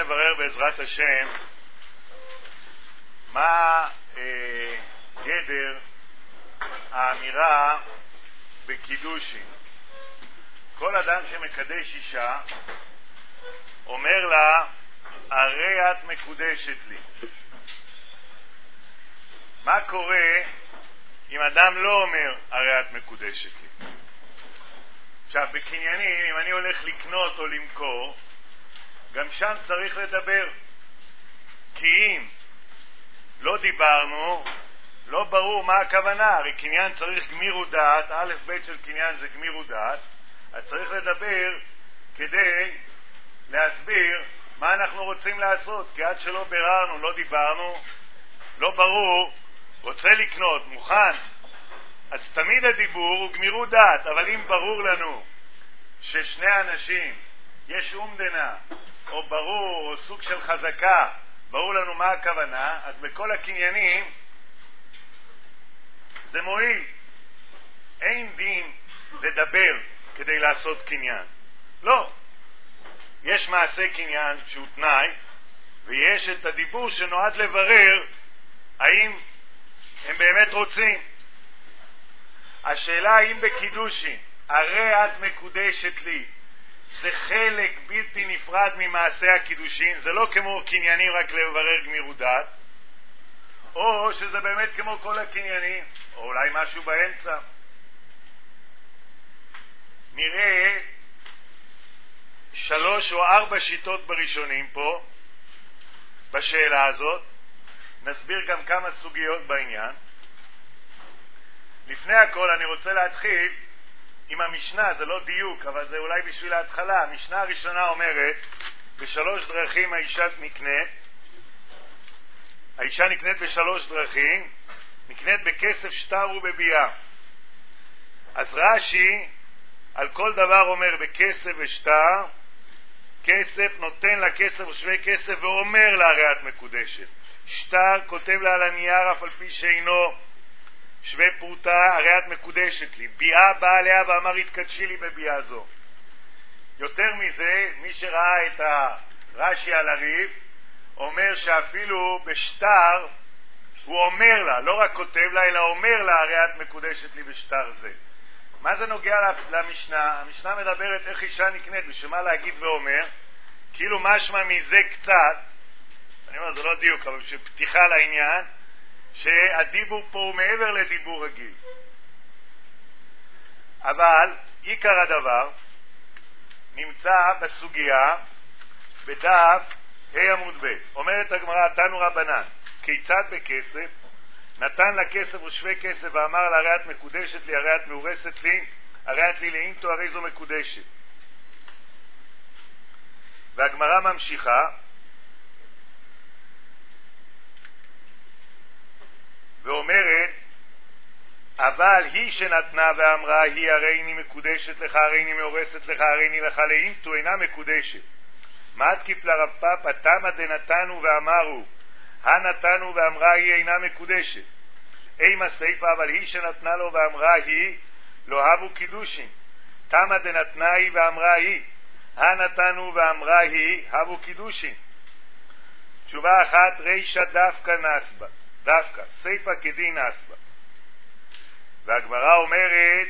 לברר בעזרת השם מה גדר האמירה בקידושין. כל אדם שמקדש אישה אומר לה, הרי את מקודשת לי. מה קורה אם אדם לא אומר, הרי את מקודשת לי? עכשיו, בקניינים, אם אני הולך לקנות או למכור, גם שם צריך לדבר. כי אם לא דיברנו, לא ברור מה הכוונה. הרי קניין צריך גמירות דעת, א' ב' של קניין זה גמירות דעת, אז צריך לדבר כדי להסביר מה אנחנו רוצים לעשות. כי עד שלא בררנו, לא דיברנו, לא ברור, רוצה לקנות, מוכן, אז תמיד הדיבור הוא גמירות דעת. אבל אם ברור לנו ששני אנשים יש אומדנה, או ברור, או סוג של חזקה, ברור לנו מה הכוונה, אז בכל הקניינים זה מועיל. אין דין לדבר כדי לעשות קניין. לא. יש מעשה קניין שהוא תנאי, ויש את הדיבור שנועד לברר האם הם באמת רוצים. השאלה האם בקידושין, הרי את מקודשת לי, זה חלק בלתי נפרד ממעשה הקידושין, זה לא כמו קניינים רק לברר גמירות דעת, או שזה באמת כמו כל הקניינים, או אולי משהו באמצע. נראה 3 או 4 שיטות בראשונים פה, בשאלה הזאת. נסביר גם כמה סוגיות בעניין. לפני הכל אני רוצה להתחיל עם המשנה, זה לא דיוק, אבל זה אולי בשביל ההתחלה. המשנה הראשונה אומרת, ב3 דרכים האישה נקנית. האישה נקנית ב3 דרכים, נקנית בכסף, שטר ובביאה. אז רש"י על כל דבר אומר בכסף ושטר, כסף נותן לה כסף ושווה כסף ואומר לה הרי את מקודשת. שטר כותב לה על הנייר אף על פי שאינו שווה פרוטה, הרי את מקודשת לי. ביאה באה עליה ואמר התקדשי לי בביאה זו. יותר מזה, מי שראה את הרש"י על הריב אומר שאפילו בשטר הוא אומר לה, לא רק כותב לה אלא אומר לה הרי את מקודשת לי בשטר זה. מה זה נוגע למשנה? המשנה מדברת איך אישה נקנית, בשביל להגיד ואומר, כאילו משמע מזה קצת, אני אומר זה לא דיוק, אבל בשביל פתיחה לעניין, שהדיבור פה הוא מעבר לדיבור רגיל. אבל עיקר הדבר נמצא בסוגיה בדף ה' עמוד ב'. אומרת הגמרא, תנו רבנן, כיצד בכסף? נתן לה כסף ושווה כסף ואמר לה הרי את מקודשת לי, הרי את מאורסת לי, הרי את לי לאינטו, הרי זו מקודשת. והגמרא ממשיכה ואומרת, אבל היא שנתנה ואמרה היא הרי אני מקודשת לך, הרי אני מאורסת לך, הרי אני לך לאינטו, אינה מקודשת. מה תקיף לרב פאפא, תמה דנתנו ואמרו הנתנו ואמרה היא אינה מקודשת. אימה סייפה, אבל היא שנתנה לו ואמרה היא לא הבו קידושין. תמה דנתנה היא ואמרה היא הנתנו ואמרה היא הבו קידושין. תשובה אחת, רישא דווקא נסבה, דווקא סייפה כדין נסבה. והגמרא אומרת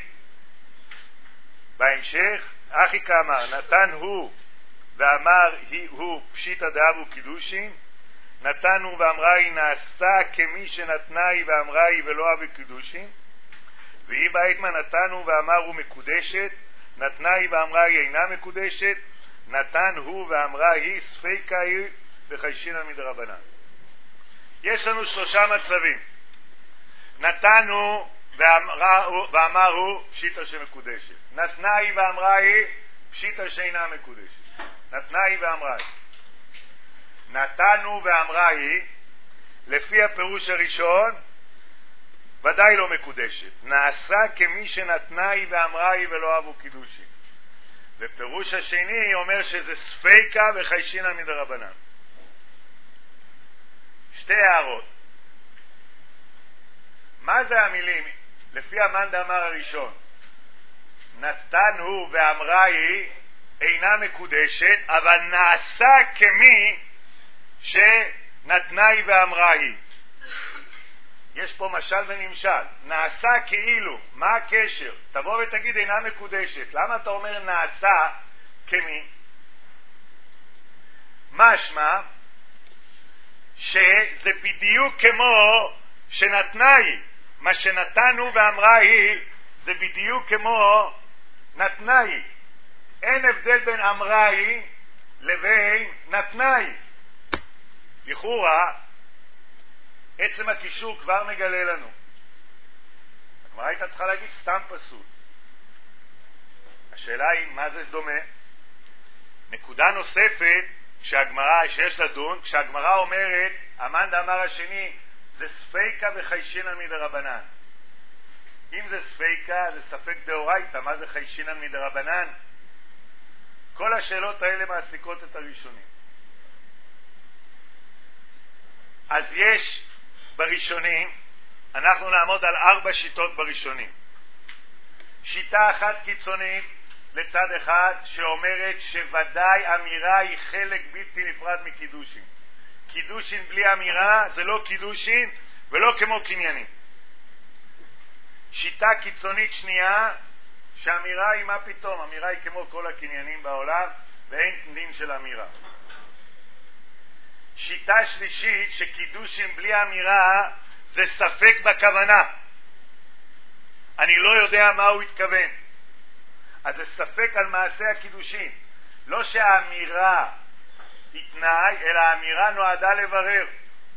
בהמשך, אחי כאמר נתן הוא ואמר הוא פשיטא דהבו קידושין, נתנו ואמרה היא נעשה כמי שנתנה היא ואמרה היא ולא אבי קידושין. והיא באיתמה נתנו ואמרו מקודשת, נתנה היא ואמרה היא אינה מקודשת, נתן הוא ואמרה היא ספיקה היא וחיישינא מדרבנן. יש לנו 3 מצבים. נתנו ואמרו פשיטא שמקודשת, נתנה היא ואמרה היא פשיטא שאינה מקודשת. נתנה היא ואמרה היא. נתנו ואמרה היא, לפי הפירוש הראשון, ודאי לא מקודשת. נעשה כמי שנתנה היא ואמרה היא ולא אבו קידושין. ופירוש השני אומר שזה ספיקה וחיישינא מדרבנן. 2 הערות. מה זה המילים? לפי המאן דאמר הראשון, נתנו ואמרה היא אינה מקודשת, אבל נעשה כמי שנתנה היא ואמרה היא. יש פה משל ונמשל. נעשה כאילו. מה הקשר? תבוא ותגיד אינה מקודשת. למה אתה אומר נעשה כמי? משמע שזה בדיוק כמו שנתנה היא. מה שנתנו ואמרה היא זה בדיוק כמו נתנה היא. אין הבדל בין אמרה היא לבין נתנה היא. לכאורה עצם הקישור כבר מגלה לנו. הגמרא הייתה צריכה להגיד סתם פסול. השאלה היא מה זה דומה. נקודה נוספת שיש לדון, כשהגמרא אומרת אמן דאמר השני זה ספיקה וחיישינן מדרבנן. אם זה ספיקה זה ספק דאורייתא, מה זה חיישינן מדרבנן? כל השאלות האלה מעסיקות את הראשונים. אז יש בראשונים, אנחנו נעמוד על 4 שיטות בראשונים. שיטה אחת קיצונית לצד אחד שאומרת שוודאי אמירה היא חלק בלתי נפרד מקידושין. קידושין בלי אמירה זה לא קידושין ולא כמו קניינים. שיטה קיצונית שנייה שאמירה היא מה פתאום, אמירה היא כמו כל הקניינים בעולם ואין דין של אמירה. שיטה שלישית שקידושין בלי אמירה זה ספק בכוונה, אני לא יודע מה הוא התכוון, אז זה ספק על מעשה הקידושין. לא שהאמירה היא תנאי אלא האמירה נועדה לברר.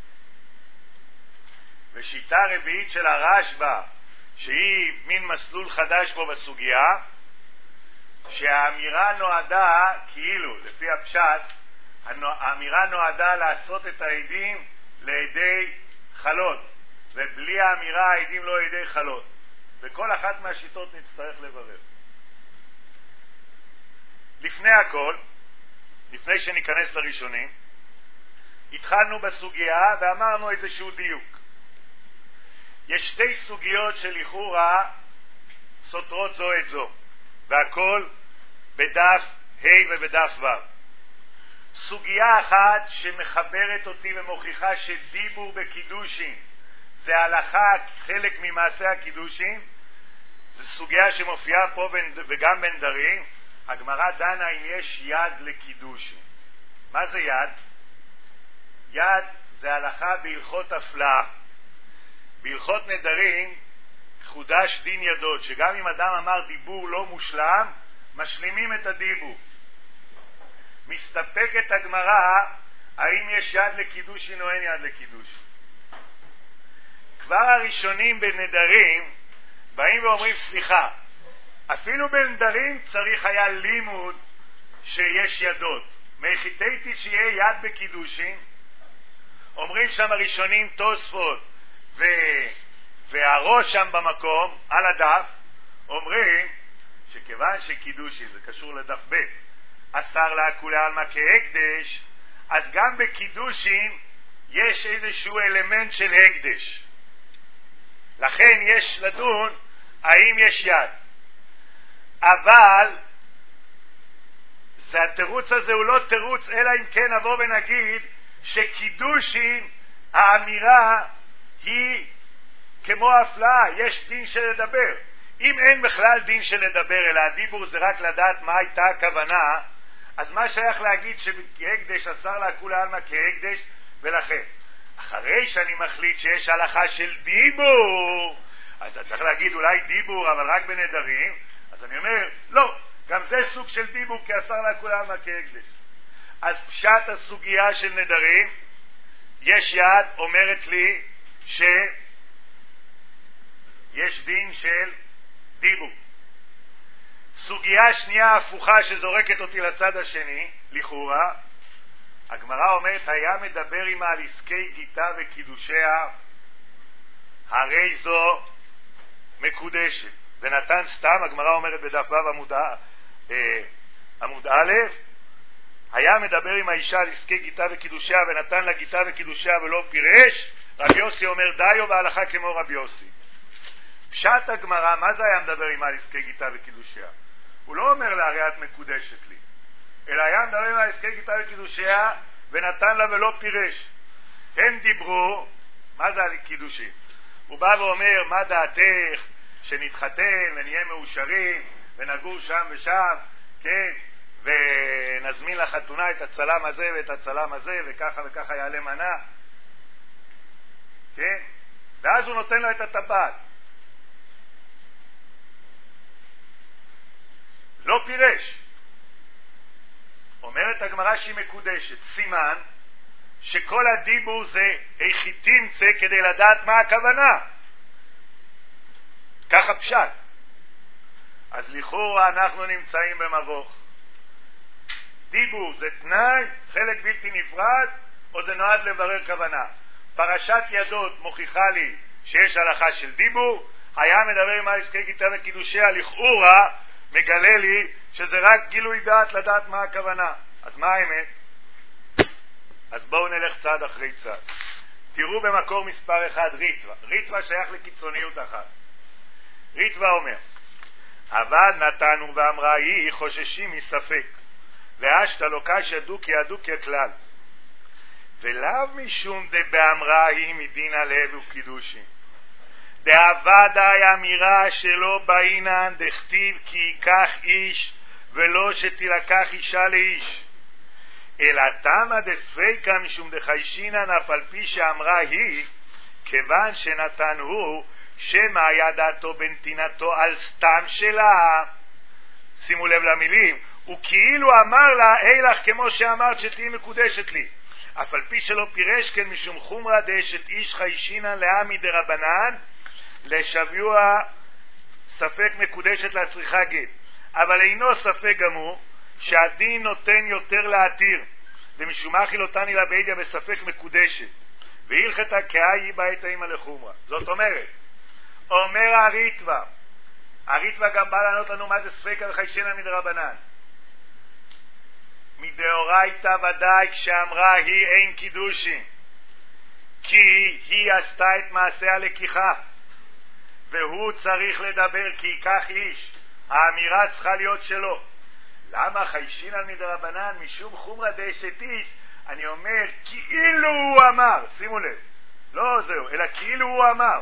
ושיטה רביעית של הרשב"א שהיא מין מסלול חדש פה בסוגיה, שהאמירה נועדה כאילו לפי הפשט האמירה נועדה לעשות את העדים לעדי חלות, ובלי האמירה העדים לא עדי חלות. וכל אחת מהשיטות נצטרך לברר. לפני הכל, לפני שניכנס לראשונים, התחלנו בסוגיה ואמרנו איזשהו דיוק. יש 2 סוגיות שלכאורה סותרות זו את זו, והכל בדף ה' ובדף ו'. סוגיה אחת שמחברת אותי ומוכיחה שדיבור בקידושין זה הלכה חלק ממעשה הקידושין, זו סוגיה שמופיעה פה וגם בנדרים. הגמרא דנה אם יש יד לקידושין. מה זה יד? יד זה הלכה בהלכות הפלאה. בהלכות נדרים חודש דין ידות, שגם אם אדם אמר דיבור לא מושלם משלימים את הדיבור. מסתפקת הגמרא האם יש יד לקידושין או אין יד לקידושין. כבר הראשונים בנדרים באים ואומרים סליחה, אפילו בנדרים צריך היה לימוד שיש ידות. מחיתיתי שיהיה יד בקידושין. אומרים שם הראשונים תוספות והראש שם במקום על הדף, אומרים שכיוון שקידושין זה קשור לדף ב' אסר לכולי עלמא כהקדש, אז גם בקידושין יש איזשהו אלמנט של הקדש. לכן יש לדון האם יש יד. אבל התירוץ הזה הוא לא תירוץ, אלא אם כן נבוא ונגיד שקידושין האמירה היא כמו הפלאה, יש דין של לדבר. אם אין בכלל דין של לדבר אלא הדיבור זה רק לדעת מה הייתה הכוונה, אז מה שייך להגיד שבהקדש אסר לכולי עלמא כהקדש? ולכן אחרי שאני מחליט שיש הלכה של דיבור, אז אתה צריך להגיד אולי דיבור אבל רק בנדרים, אז אני אומר לא, גם זה סוג של דיבור כי אסר לכולי עלמא כהקדש. אז פשט הסוגיה של נדרים, יש יד אומרת לי שיש דין של דיבור. סוגיה שנייה הפוכה שזורקת אותי לצד השני, לכאורה, הגמרא אומרת היה מדבר עמה על עסקי גיטה וקידושיה, הרי זו מקודשת. ונתן סתם, הגמרא אומרת בדף ו' עמוד א', היה מדבר עם האישה על עסקי גיטה וקידושיה ונתן לה גיטה וקידושיה ולא פירש, רבי יוסי אומר דיו והלכה כמו רבי יוסי. פשט הגמרא, מה זה היה מדבר עם על עסקי גיטה וקידושיה? הוא לא אומר לה הרי את מקודשת לי, אלא היה מדבר עם על עסקי גיטה וקידושיה ונתן לה ולא פירש. הם דיברו, מה זה הקידושין? הוא בא ואומר, מה דעתך שנתחתן ונהיה מאושרים ונגור שם ושם, כן, ונזמין לחתונה את הצלם הזה ואת הצלם הזה, וככה וככה יעלה מנה, כן? ואז הוא נותן לה את הטבעת. לא פירש. אומרת הגמרא שהיא מקודשת, סימן שכל הדיבור זה איך תמצא כדי לדעת מה הכוונה. ככה פשט. אז לכאורה אנחנו נמצאים במבוך. דיבור זה תנאי, חלק בלתי נפרד, או זה נועד לברר כוונה. פרשת ידות מוכיחה לי שיש הלכה של דיבור, היה מדבר עם העסקי גיטה וקידושיה, לכאורה מגלה לי שזה רק גילוי דעת לדעת מה הכוונה. אז מה האמת? אז בואו נלך צעד אחרי צעד. תראו במקור מספר 1 ריטווה. ריטווה שייך לקיצוניות אחת. ריטווה אומר, אבל נתנו ואמרה היא חוששים מספק, ואשת לא קשיא דוקיא דוקיא כלל, ולאו משום דבאמרה היא מדין הלב וקידושין, דאבדה אמירה שלא באינן דכתיב כי ייקח איש ולא שתילקח אישה לאיש, אלא תמה דספיקה משום דחיישינן אף על פי שאמרה היא, כיוון שנתן הוא שמה היה דעתו בנתינתו על סתם שלה. שימו לב למילים, הוא כאילו אמר לה אילך כמו שאמרת שתהי מקודשת לי, אף על פי שלא פירש כן משום חומרה דאשת איש חיישינן לעמי דרבנן לשביוע ספק מקודשת להצריכה גט, אבל אינו ספק גמור שהדין נותן יותר להתיר, ומשום אחי לא תני לה בידיה בספק מקודשת, והלכתה כאי בעת האמא לחומרה. זאת אומרת, אומר הריטווה, הריטווה גם בא לענות לנו מה זה ספקה וחיישינן מדרבנן. מדאורייתא ודאי כשאמרה היא אין קידושין, כי היא עשתה את מעשה הלקיחה, והוא צריך לדבר כי ייקח איש, האמירה צריכה להיות שלו. למה חיישינן מדרבנן? משום חומרה דאשת איש. אני אומר כאילו הוא אמר, שימו לב, לא זהו, אלא כאילו הוא אמר.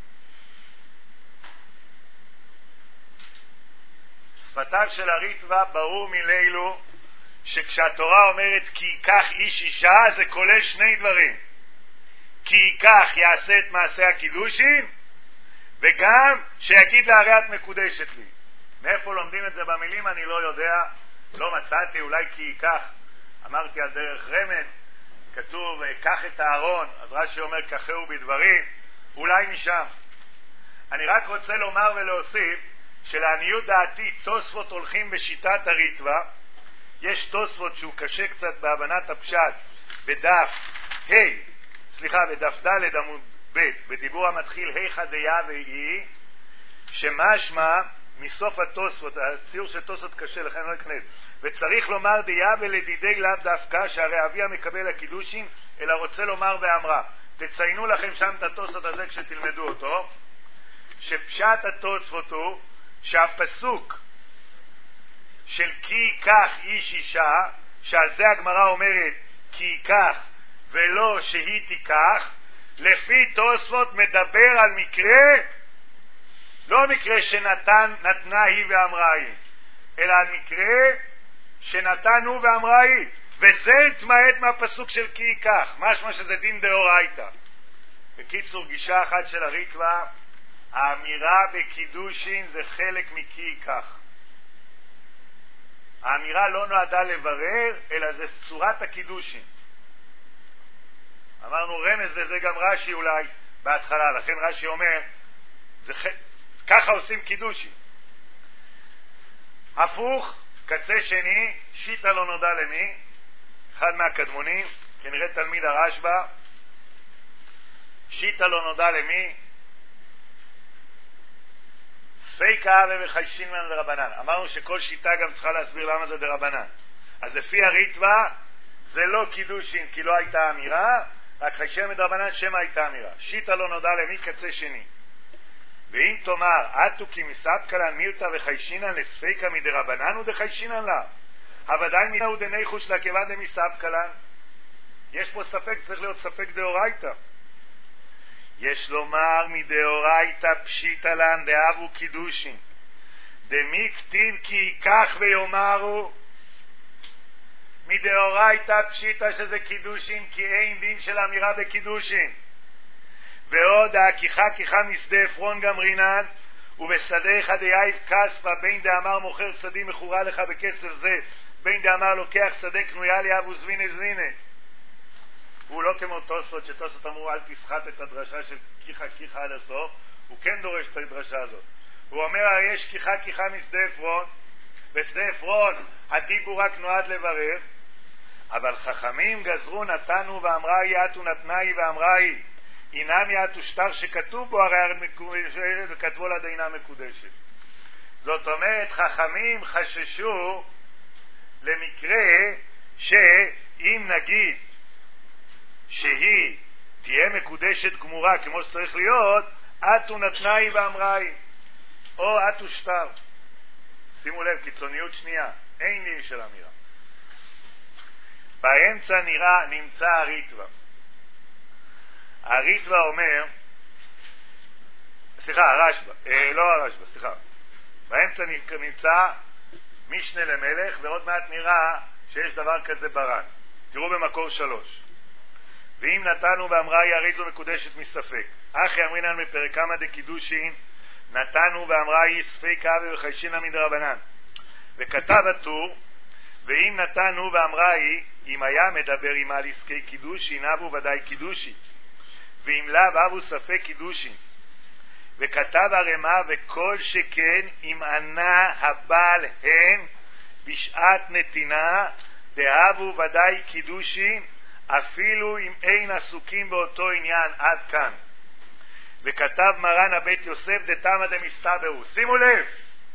שפתיו של הריטווה ברור מלילו שכשהתורה אומרת כי ייקח איש אישה זה כולל שני דברים, כי ייקח יעשה את מעשה הקידושין, וגם שיגיד לה הרי את מקודשת לי. מאיפה לומדים את זה במילים אני לא יודע, לא מצאתי, אולי כי ייקח, אמרתי על דרך רמז, כתוב קח את הארון, אז רש"י אומר קחהו בדברים, אולי משם. אני רק רוצה לומר ולהוסיף שלעניות דעתי תוספות הולכים בשיטת הריטווה. יש תוספות שהוא קשה קצת בהבנת הפשט בדף בדף ד' עמוד ב', בדיבור המתחיל היכא דיה והיא, שמשמע מסוף התוספות, הציור של תוספות קשה לכן לא אכנס, וצריך לומר דיה ולדידי לאו דווקא שהרי אביה מקבל הקידושין, אלא רוצה לומר ואמרה. תציינו לכם שם את התוספות הזה כשתלמדו אותו, שפשט התוספות הוא שהפסוק של כי ייקח איש אישה, שעל זה הגמרא אומרת כי ייקח ולא שהיא תיקח, לפי תוספות מדבר על מקרה, לא מקרה שנתנה היא ואמרה היא, אלא על מקרה שנתן הוא ואמרה היא, וזה התמעט מהפסוק של כי ייקח, משמע שזה דין דאורייתא. בקיצור, גישה אחת של הריטווה, האמירה בקידושין זה חלק מכי ייקח. האמירה לא נועדה לברר, אלא זה צורת הקידושין. אמרנו רמז וזה גם רש"י אולי בהתחלה, לכן רש"י אומר ככה עושים קידושין. הפוך, קצה שני, שיטה לא נודע למי, אחד מהקדמונים, כנראה תלמיד הרשב"א, שיטה לא נודע למי, ספיקה וחיישינן דרבנן. אמרנו שכל שיטה גם צריכה להסביר למה זה דרבנן. אז לפי הריטווה זה לא קידושין כי לא הייתה אמירה, רק חיישינן דרבנן שמה הייתה אמירה. שיטה לא נודע למי, קצה שני. ואם תאמר עתו כי מספקלן מילתא וחיישינן לספיקה מדרבנן ודחיישינן לה, הוודאי מינה ודניחוש לה כיוון דמספקלן. יש פה ספק, צריך להיות ספק דאורייתא. יש לומר מדאורייתא פשיטא לן דאבו קידושין דמי כתיב כי ייקח ויאמרו. מדאורייתא פשיטא שזה קידושין כי אין דין של אמירה בקידושין. ועוד הכיחה משדה עפרון גמרינן ובשדיך דייב כספא בין דאמר מוכר שדי מכורה לך בכסף זה בין דאמר לוקח שדה קנויה לי אבו זבינה זבינה. הוא לא כמו תוספות, שתוספות אמרו אל תסחט את הדרשה של כיחה עד הסוף, הוא כן דורש את הדרשה הזאת. הוא אומר יש כיחה משדה עפרון, בשדה עפרון הדיבור רק נועד לברר, אבל חכמים גזרו נתנו ואמרה היא אתו נתנה היא ואמרה היא אינם יעתו שטר שכתוב בו הרי מקודשת וכתבו לה דינה מקודשת. זאת אומרת חכמים חששו למקרה שאם נגיד שהיא תהיה מקודשת גמורה כמו שצריך להיות, אתו נתנה היא ואמרה היא או אתו שטר. שימו לב, קיצוניות שנייה, אין דין של אמירה. באמצע נמצא הריטב"א. הריטב"א אומר, הרשב"א, באמצע נמצא משנה למלך, ועוד מעט נראה שיש דבר כזה ברן. תראו במקור 3. ואם נתנו ואמרה היא הרי זו מקודשת מספק. אחי אמרינן בפרק כמה דקידושין נתנו ואמרה היא ספק אבי וחיישינא מדרבנן. וכתב הטור ואם נתנו ואמרה היא אם היה מדבר עם על עסקי קידושין אבו ודאי קידושין ואם לאו אבו ספק קידושין. וכתב הרמ"א וכל שכן אם ענה הבעל הן בשעת נתינה דאבו ודאי קידושין אפילו אם אין עסוקים באותו עניין. עד כאן. וכתב מרן הבית יוסף דתמא דמסתברו. שימו לב,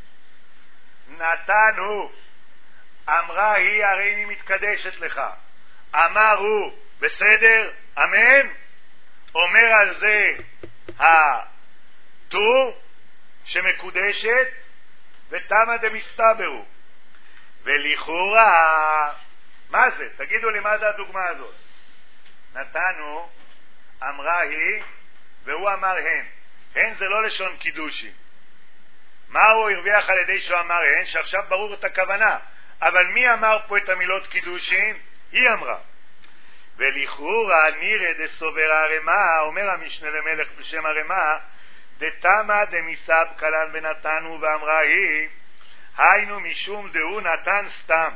נתנו אמרה היא הרי אני מתקדשת לך, אמר הוא בסדר אמן. אומר על זה הטור שמקודשת ותמא דמסתברו. ולכאורה מה זה? תגידו לי מה זה הדוגמה הזאת. נתנו אמרה היא והוא אמר הן. הן זה לא לשון קידושין. מה הוא הרוויח על ידי שהוא אמר הן? שעכשיו ברור את הכוונה. אבל מי אמר פה את המילות קידושין? היא אמרה. ולכאורה נראה דסובר הרמ"א, אומר המשנה למלך בשם הרמ"א, דתמא דמסבקא לן בנתנו ואמרה היא, היינו משום דהוא נתן סתם,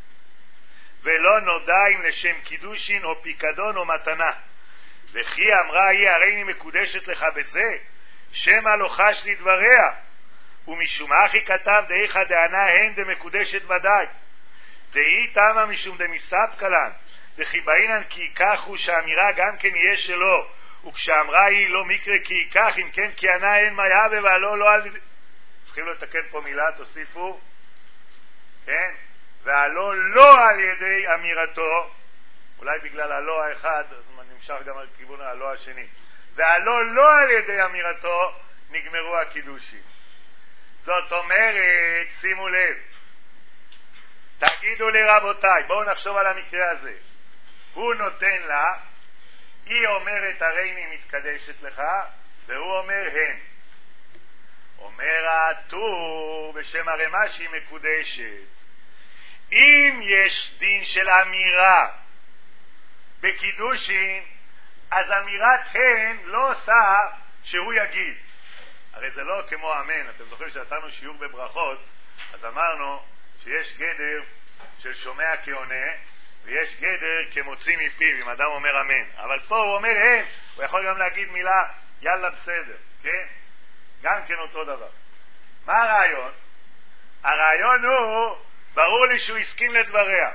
ולא נודע אם לשם קידושין או פיקדון או מתנה. וכי אמרה היא הרי אני מקודשת לך בזה, שמא לא חש לי דבריה. ומשום אחי כתב דאיכא דענה הן דמקודשת ודאי. דאי תמא משום דמסבקא לן. וכי באינן כי ייקח הוא שהאמירה גם כן יהיה שלו. וכשאמרה היא לא מקרה כי ייקח, אם כן כי ענה הן מה יהווה והלא לא על... צריכים לתקן פה מילה, תוסיפו. כן? והלא לא על ידי אמירתו. אולי בגלל הלא האחד, אז נמשך גם על כיוון הלא השני. והלא לא על ידי אמירתו נגמרו הקידושים. זאת אומרת, שימו לב, תגידו לי רבותיי, בואו נחשוב על המקרה הזה. הוא נותן לה, היא אומרת הרי אני מתקדשת לך, והוא אומר הן. אומר הטור בשם הרמ"א שהיא מקודשת. אם יש דין של אמירה בקידושין, אז אמירת הן לא עושה שהוא יגיד. הרי זה לא כמו אמן. אתם זוכרים שנתנו שיעור בברכות, אז אמרנו שיש גדר של שומע כעונה ויש גדר כמוציא מפיו אם אדם אומר אמן. אבל פה הוא אומר הן, הוא יכול גם להגיד מילה יאללה בסדר, כן? גם כן אותו דבר. מה הרעיון? הרעיון הוא, ברור לי שהוא הסכים לדבריה.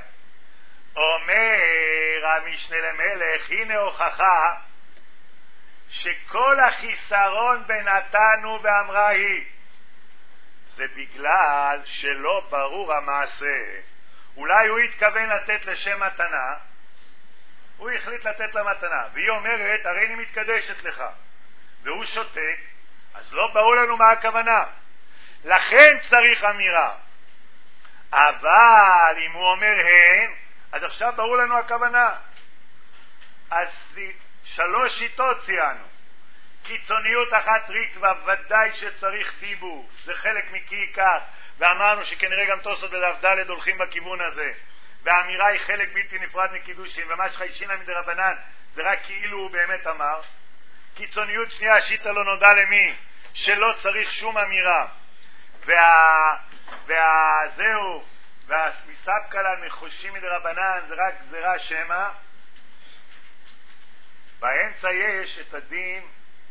אומר המשנה למלך, הנה הוכחה שכל החיסרון בנתנו ואמרה היא זה בגלל שלא ברור המעשה. אולי הוא התכוון לתת לשם מתנה, הוא החליט לתת לה מתנה, והיא אומרת הרי אני מתקדשת לך, והוא שותק, אז לא ברור לנו מה הכוונה. לכן צריך אמירה. אבל אם הוא אומר הן, אז עכשיו ברור לנו הכוונה. אז 3 שיטות ציינו. קיצוניות אחת ריטווה, ודאי שצריך דיבור, זה חלק מקי עיקר, ואמרנו שכנראה גם תוספות בדף ד' הולכים בכיוון הזה, והאמירה היא חלק בלתי נפרד מקידושין, ומה שחיישינא מדרבנן זה רק כאילו הוא באמת אמר. קיצוניות שנייה, שיטה לא נודע למי, שלא צריך שום אמירה, והזהו, והמספקא לן מחושים מדרבנן זה רק גזירה שמא. באמצע יש את הדין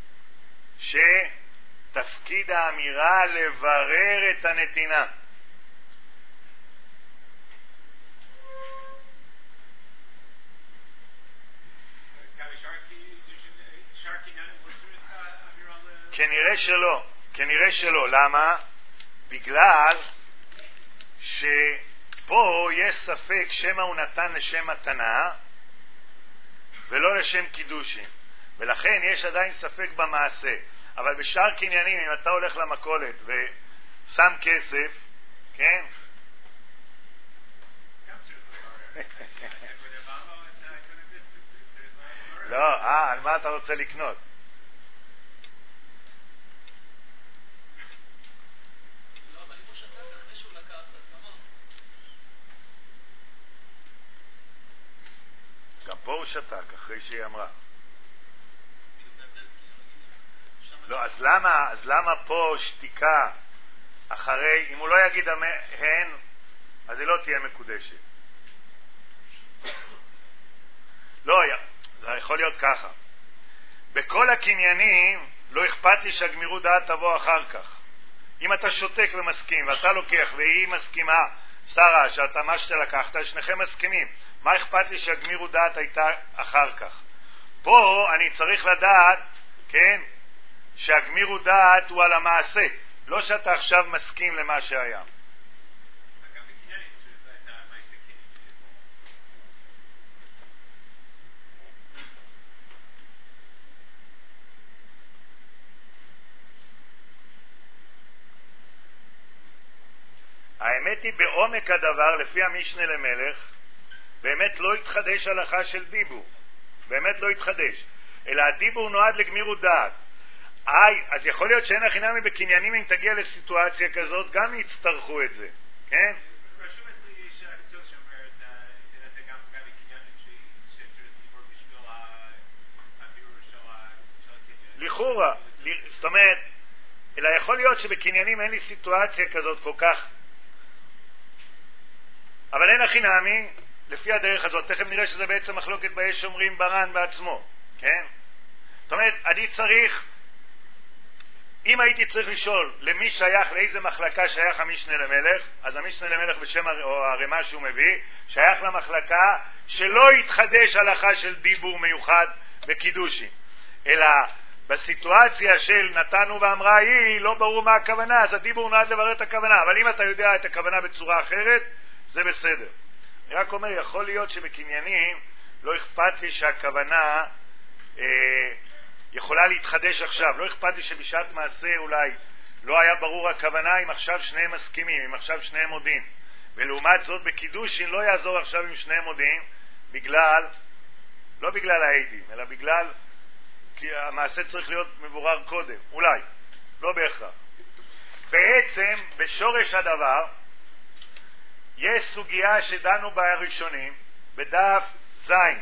שתפקיד האמירה לברר את הנתינה. כנראה שלא. למה? בגלל שפה יש ספק שמא הוא נתן לשם מתנה ולא לשם קידושין, ולכן יש עדיין ספק במעשה. אבל בשאר קניינים, אם אתה הולך למכולת ושם כסף, כן? לא, על מה אתה רוצה לקנות? גם פה הוא שתק אחרי שהיא אמרה. לא, אז למה פה שתיקה אחרי, אם הוא לא יגיד הן, אז היא לא תהיה מקודשת. לא, זה יכול להיות ככה. בכל הקניינים לא אכפת לי שהגמירות דעת תבוא אחר כך. אם אתה שותק ומסכים ואתה לוקח והיא מסכימה, שרה, שאתה מה שלקחת, שניכם מסכימים, מה אכפת לי שהגמירות דעת הייתה אחר כך? פה אני צריך לדעת, כן, שהגמירות דעת הוא על המעשה, לא שאתה עכשיו מסכים למה שהיה. האמת היא בעומק הדבר, לפי המשנה למלך, באמת לא התחדש הלכה של דיבור, באמת לא התחדש, אלא הדיבור נועד לגמירות דעת. אז יכול להיות שאין החינמי בקניינים, אם תגיע לסיטואציה כזאת גם יצטרכו את זה, כן? רשום אצלי שהקצות שאומרת זה גם בקניינים שצריך דיבור בשביל הבירור של הקניין. לכאורה, זאת אומרת, אלא יכול להיות שבקניינים אין לי סיטואציה כזאת כל כך, אבל אין החינמי לפי הדרך הזאת. תכף נראה שזה בעצם מחלוקת ביש אומרים ברן בעצמו, כן? זאת אומרת, אני צריך, אם הייתי צריך לשאול למי שייך, לאיזה מחלקה שייך המשנה למלך, אז המשנה למלך בשם או הרמה שהוא מביא שייך למחלקה שלא יתחדש הלכה של דיבור מיוחד בקידושין, אלא בסיטואציה של נתנו ואמרה היא, לא ברור מה הכוונה, אז הדיבור נועד לברר את הכוונה, אבל אם אתה יודע את הכוונה בצורה אחרת זה בסדר. אני רק אומר, יכול להיות שבקניינים לא אכפת לי שהכוונה יכולה להתחדש עכשיו, לא אכפת לי שבשעת מעשה אולי לא היה ברור הכוונה, אם עכשיו שניהם מסכימים, אם עכשיו שניהם מודים, ולעומת זאת בקידושין לא יעזור עכשיו אם שניהם מודים, לא בגלל העדים, אלא בגלל כי המעשה צריך להיות מבורר קודם, אולי, לא בהכרח. בעצם בשורש הדבר יש סוגיה שדנו בה הראשונים בדף זין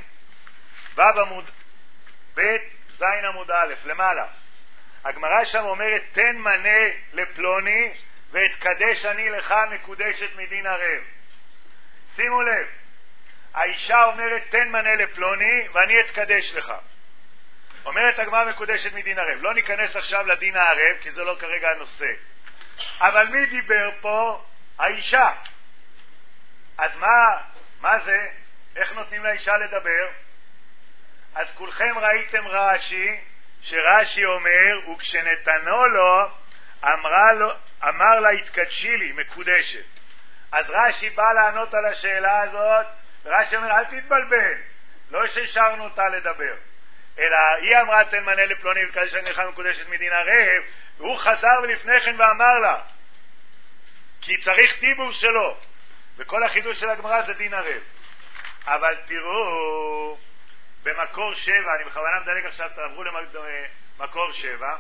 בית זין עמוד א' למעלה. הגמרא שם אומרת תן מנה לפלוני ואתקדש אני לך מקודשת מדין ערב. שימו לב, האישה אומרת תן מנה לפלוני ואני אתקדש לך. אומרת הגמרא מקודשת מדין ערב. לא ניכנס עכשיו לדין הערב כי זה לא כרגע הנושא, אבל מי דיבר פה? האישה. אז מה זה? איך נותנים לאישה לדבר? אז כולכם ראיתם רש"י, שרש"י אומר, וכשנתנו לו, אמר לה התקדשי לי, מקודשת. אז רש"י בא לענות על השאלה הזאת, ורש"י אומר, אל תתבלבל, לא שהשארנו אותה לדבר, אלא היא אמרה תן מנה לפלוני ותקדש אני לך מקודשת מדין ערב, והוא חזר ולפני כן ואמר לה, כי צריך דיבור שלו, וכל החידוש של הגמרא זה דין ערב. אבל תראו במקור 7, אני בכוונה מדלג עכשיו, תעברו למקור 7,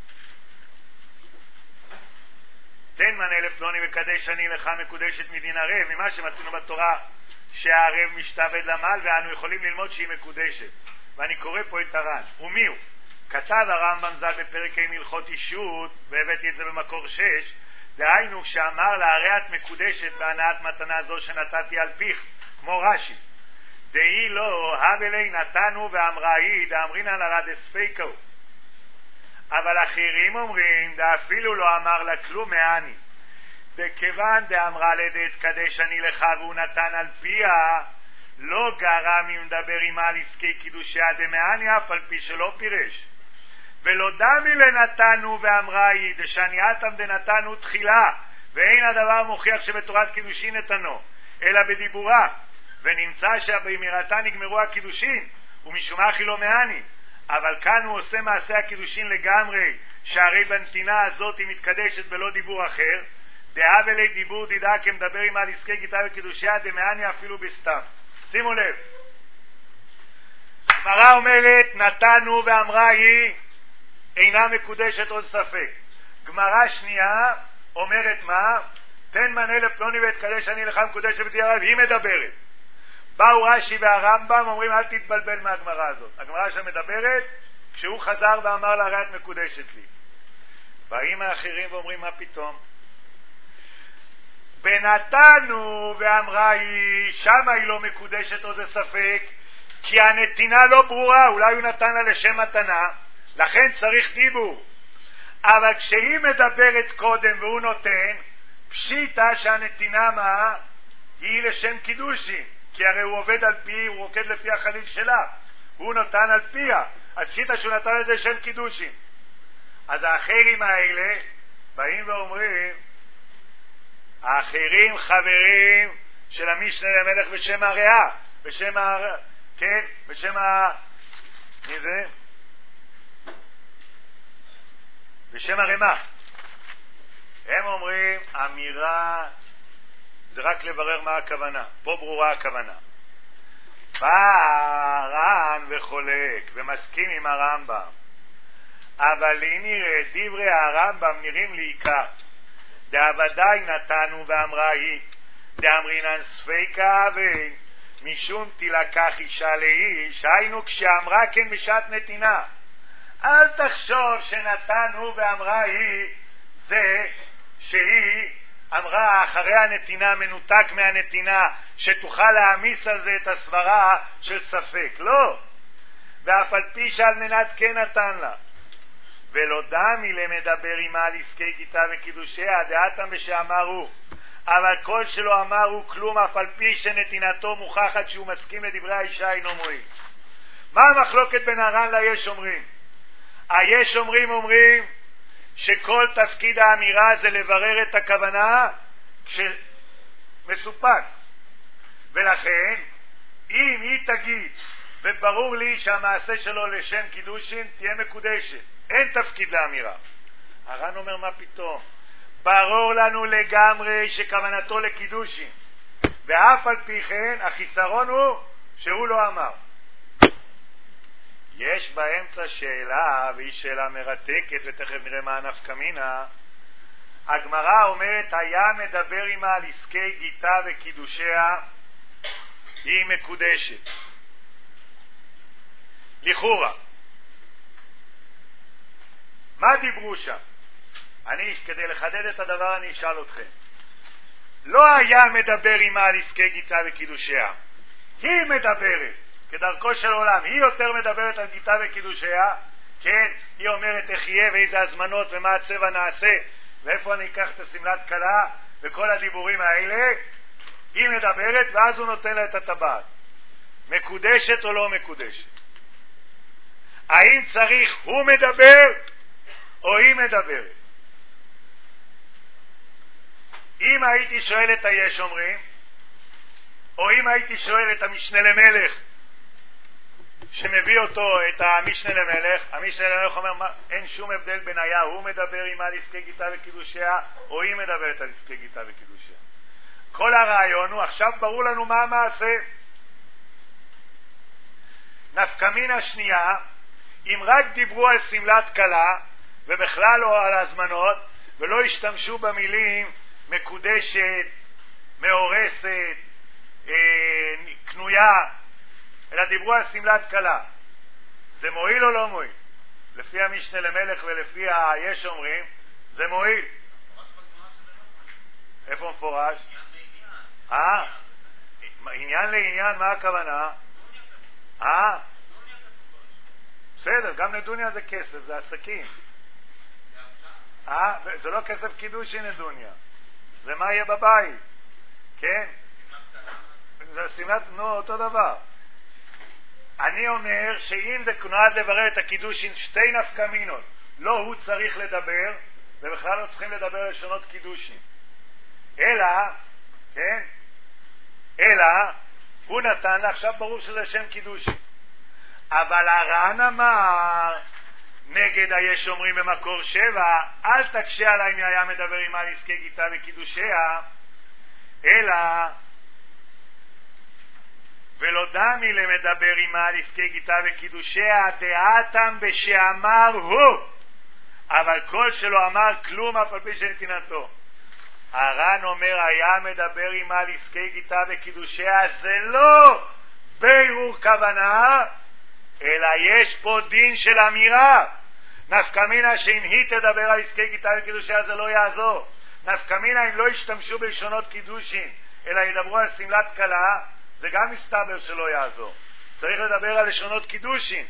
תן מנה לפלוני וקדש אני לך מקודשת מדין ערב, ממה שמצינו בתורה שהערב משתעבד למעל ואנו יכולים ללמוד שהיא מקודשת. ואני קורא פה את הר"ן. ומי הוא? כתב הרמב"ם ז"ל בפרק ה' הלכות אישות, והבאתי את זה במקור 6, דהיינו שאמר לה הרי את מקודשת בהנאת מתנה זו שנתתי על פיך, כמו רש"י. דהי לא, הבלי נתנו ואמרה היא, דאמרינן עלה דספיקו. אבל אחרים אומרים, דאפילו לא אמר לה כלום מעני. בכיוון דאמרה לידי תקדש אני לך והוא נתן על פיה, לא גרם אם מדבר עמה על עסקי קידושיה דמעני אף על פי שלא פירש. ולא דמי לנתנו ואמרה היא, דשניאתם דנתנו תחילה, ואין הדבר מוכיח שבתורת קידושין נתנו, אלא בדיבורה. ונמצא שבאמירתה נגמרו הקידושין, ומשום אחי לא מעני. אבל כאן הוא עושה מעשה הקידושין לגמרי, שהרי בנתינה הזאת היא מתקדשת בלא דיבור אחר, דאב אלי דיבור דידה כמדבר עם על עסקי גיטה וקידושיה דמעני אפילו בסתם. שימו לב, הגמרא אומרת נתנו ואמרה היא אינה מקודשת עוד ספק. גמרא שנייה אומרת מה? תן מנה לפלוני ואתקדש אני לך מקודשת בדיערב, היא מדברת. באו רש"י והרמב"ם אומרים אל תתבלבל מהגמרא הזאת. הגמרא שמדברת כשהוא חזר ואמר לה הרי את מקודשת לי. באים האחרים ואומרים מה פתאום? בנתנו ואמרה היא שמה היא לא מקודשת עוד ספק, כי הנתינה לא ברורה, אולי הוא נתן לה לשם מתנה, לכן צריך דיבור. אבל כשהיא מדברת קודם והוא נותן, פשיטה שהנתינה מה? היא לשם קידושין, כי הרי הוא עובד על פי, הוא רוקד לפי החליל שלה, הוא נותן על פיה, אז פשיטה שהוא נתן לזה לשם קידושין. אז האחרים האלה באים ואומרים, האחרים חברים של המשנה למלך בשם הריאה, בשם כן, בשם מי זה? בשם הרמ"א. הם אומרים אמירה זה רק לברר מה הכוונה, פה ברורה הכוונה. בא הר"ן וחולק ומסכים עם הרמב"ם, אבל אם נראה דברי הרמב"ם נראים לעיקר, דאבדי נתנו ואמרה היא, דאמרינן ספיקה ומשום תילקח אישה לאיש, היינו כשאמרה כן בשעת נתינה. אל תחשוב שנתנו ואמרה היא זה שהיא אמרה אחרי הנתינה מנותק מהנתינה שתוכל להעמיס על זה את הסברה של ספק. לא, ואף על פי שעל מנת כן נתן לה. ולא דמי למדבר עמה על עסקי גיטה וקידושיה דעתם בשאמרו, אבל כל שלא אמרו כלום אף על פי שנתינתו מוכחת שהוא מסכים לדברי האישה אינו מועיל. מה המחלוקת בין הר"ן ליש אומרים? היש אומרים שכל תפקיד האמירה זה לברר את הכוונה כשמסופק, ולכן אם היא תגיד וברור לי שהמעשה שלו לשם קידושין תהיה מקודשת, אין תפקיד לאמירה. הר"ן אומר מה פתאום, ברור לנו לגמרי שכוונתו לקידושין, ואף על פי כן החיסרון הוא שהוא לא אמר. יש באמצע שאלה, והיא שאלה מרתקת, ותכף נראה מה נפקא מינה. הגמרא אומרת היה מדבר עמה על עסקי גיטה וקידושיה, היא מקודשת. לכאורה מה דיברו שם? כדי לחדד את הדבר אני אשאל אתכם. לא היה מדבר עמה על עסקי גיטה וקידושיה, היא מדברת כדרכו של עולם, היא יותר מדברת על גיטה וקידושיה, כן, היא אומרת איך יהיה ואיזה הזמנות ומה הצבע נעשה ואיפה אני אקח את הסמלת קלה וכל הדיבורים האלה. היא מדברת ואז הוא נותן לה את הטבעת. מקודשת או לא מקודשת? האם צריך הוא מדבר או היא מדברת? אם הייתי שואל את היש אומרים, או אם הייתי שואל את המשנה למלך שמביא אותו את המשנה למלך, המשנה למלך אומר אין שום הבדל בין היה הוא מדבר עם על עסקי גיטה וקידושיה או היא מדברת על עסקי גיטה וקידושיה. כל הרעיון הוא עכשיו ברור לנו מה המעשה. נפקא נפקא מינה שנייה, אם רק דיברו על סמלת כלה, ובכלל לא על הזמנות, ולא השתמשו במילים מקודשת, מאורסת, קנויה, אלא דיברו על סמלת כלה. זה מועיל או לא מועיל? לפי המשנה למלך ולפי היש אומרים, זה מועיל. איפה מפורש? עניין לעניין, מה הכוונה? בסדר, גם נדוניה זה כסף, זה עסקים. זה לא כסף קידושין נדוניה, זה מה יהיה בבית, כן? זה סמלת, אותו דבר. אני אומר שאם זה נועד לברר את הקידושין שתי נפקא מינות, לא הוא צריך לדבר, ובכלל לא צריכים לדבר לשונות קידושין, אלא, כן? אלא הוא נתן לה, עכשיו ברור שזה שם קידושין. אבל הר"ן אמר נגד היש אומרים במקור 7, אל תקשה עליי מי היה מדבר עם על עסקי גיטה וקידושיה, אלא ולא דמי למדבר עם על עסקי גיטה וקידושיה דעתם בשאמר הוא, אבל כל שלא אמר כלום אף על פי שנתינתו. הר"ן אומר היה מדבר עם על עסקי גיטה וקידושיה, זה לא בירור כוונה, אלא יש פה דין של אמירה. נפקא מינה שאם היא תדבר על עסקי גיטה וקידושיה זה לא יעזור. נפקא מינה אם לא ישתמשו בלשונות קידושין אלא ידברו על סמלת כלה, זה גם מסתבר שלא יעזור. צריך לדבר על לשונות קידושין.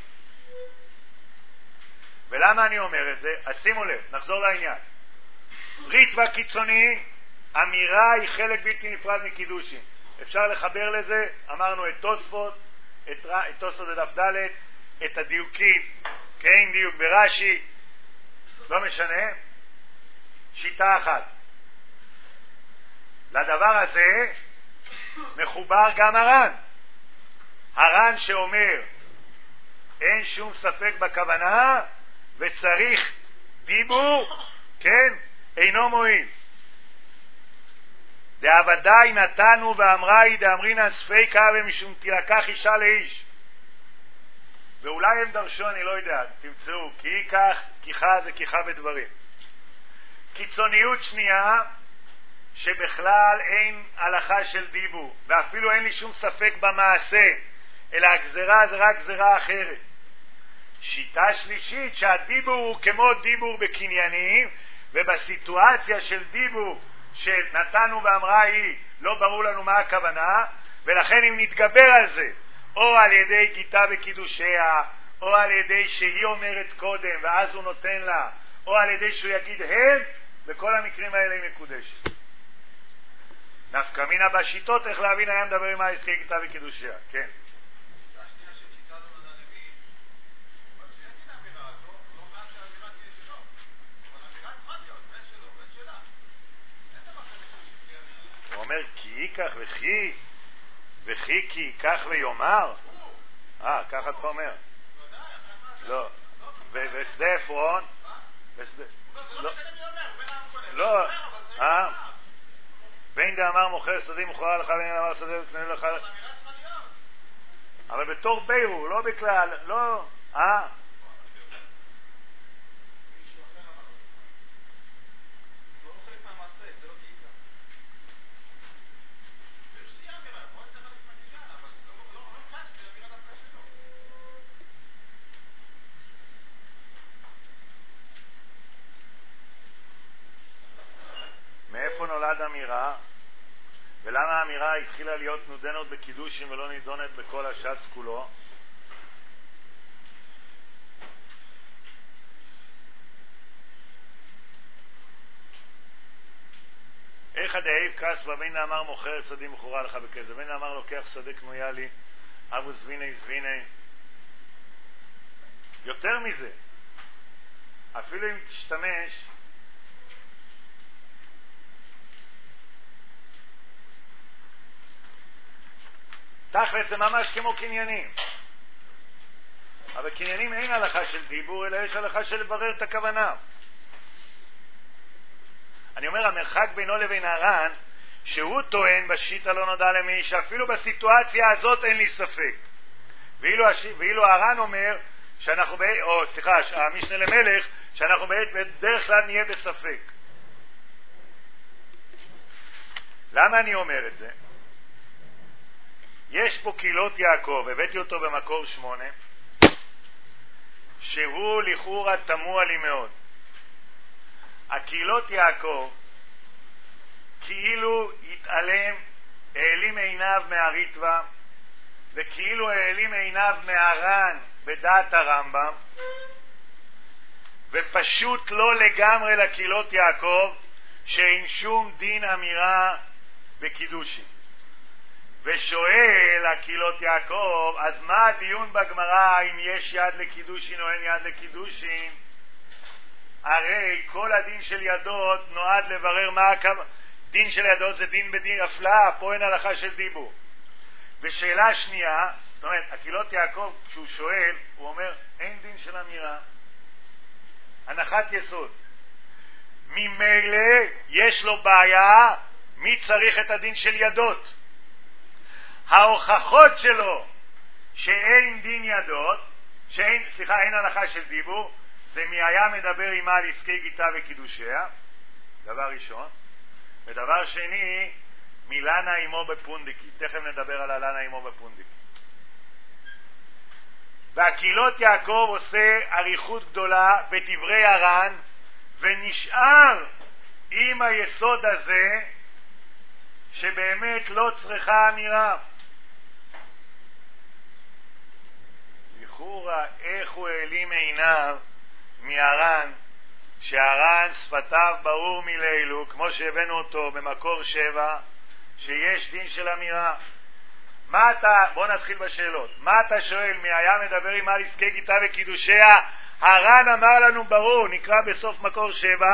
ולמה אני אומר את זה? אז שימו לב, נחזור לעניין. ריטב"א קיצוני, אמירה היא חלק בלתי נפרד מקידושין. אפשר לחבר לזה, אמרנו את תוספות, את תוספות בדף ד', את הדיוקים, כן, דיוק ברש"י, לא משנה, שיטה אחת. לדבר הזה מחובר גם הר"ן. הר"ן שאומר אין שום ספק בכוונה וצריך דיבור, כן, אינו מועיל. דעבדי נתנו ואמראי דאמרינן ספיקה ומשום תלקח אישה לאיש. ואולי הם דרשו, אני לא יודע, תמצאו, כי היא כך, כיחה זה כיחה בדברים. קיצוניות שנייה, שבכלל אין הלכה של דיבור, ואפילו אין לי שום ספק במעשה, אלא הגזרה זה רק גזרה אחרת. שיטה שלישית, שהדיבור הוא כמו דיבור בקניינים, ובסיטואציה של דיבור שנתנו ואמרה היא, לא ברור לנו מה הכוונה, ולכן אם נתגבר על זה, או על ידי גיטה וקידושיה, או על ידי שהיא אומרת קודם ואז הוא נותן לה, או על ידי שהוא יגיד הם, בכל המקרים האלה היא מקודשת. נפקא מינה בשיטות איך להבין היה מדבר עם העסקי גיטה וקידושיה. כן. הוא אומר כי ייקח וכי כי ייקח ויאמר. ככה אתה אומר. לא. ושדה עפרון לא. בין דאמר מוכר שדים מכורה לך בין דאמר שדה וקנה לך, אבל בתור בירו, לא בכלל, לא. מאיפה נולד אמירה? ולמה האמירה התחילה להיות נודנת בקידושים ולא נידונת בכל הש"ס כולו? איך הדאיב כסבא בין דאמר מוכר שדים מכורה לך בכסף, בין דאמר לוקח שדה קנויה לי, אבו זביני זביני. יותר מזה, אפילו אם תשתמש תכל'ס זה ממש כמו קניינים, אבל קניינים אין הלכה של דיבור אלא יש הלכה של לברר את הכוונה. אני אומר המרחק בינו לבין הר"ן שהוא טוען בשיטה לא נודע למי שאפילו בסיטואציה הזאת אין לי ספק, ואילו ואילו הר"ן אומר שאנחנו, או סליחה, המשנה למלך, שאנחנו בדרך כלל נהיה בספק. למה אני אומר את זה? יש פה קהילות יעקב, הבאתי אותו במקור 8, שהוא לכאורה תמוה לי מאוד. הקהילות יעקב כאילו התעלם, העלים עיניו מהריטווה, וכאילו העלים עיניו מהר"ן בדעת הרמב"ם, ופשוט לא לגמרי לקהילות יעקב שאין שום דין אמירה בקידושין. ושואל הקהילות יעקב, אז מה הדיון בגמרא אם יש יד לקידושין או אין יד לקידושין? הרי כל הדין של ידות נועד לברר מה דין של ידות, זה דין בדין הפלאה, פה אין הלכה של דיבור. ושאלה שנייה, זאת אומרת, הקהילות יעקב כשהוא שואל, הוא אומר אין דין של אמירה, הנחת יסוד. ממילא יש לו בעיה, מי צריך את הדין של ידות? ההוכחות שלו שאין דין ידות, אין הלכה של דיבור, זה מי היה מדבר עמה על עסקי גיטה וקידושיה, דבר ראשון. ודבר שני, מלנה עמו בפונדקי. תכף נדבר על הלנה עמו בפונדקי. והקהילות יעקב עושה עריכות גדולה בדברי הר"ן, ונשאר עם היסוד הזה שבאמת לא צריכה אמירה. לכאורה איך הוא העלים עיניו מהר"ן, שהר"ן שפתיו ברור מלילו, כמו שהבאנו אותו במקור 7, שיש דין של אמירה. בוא נתחיל בשאלות. מה אתה שואל? מי היה מדבר עם על עסקי גיטה וקידושיה? הר"ן אמר לנו ברור, נקרא בסוף מקור 7,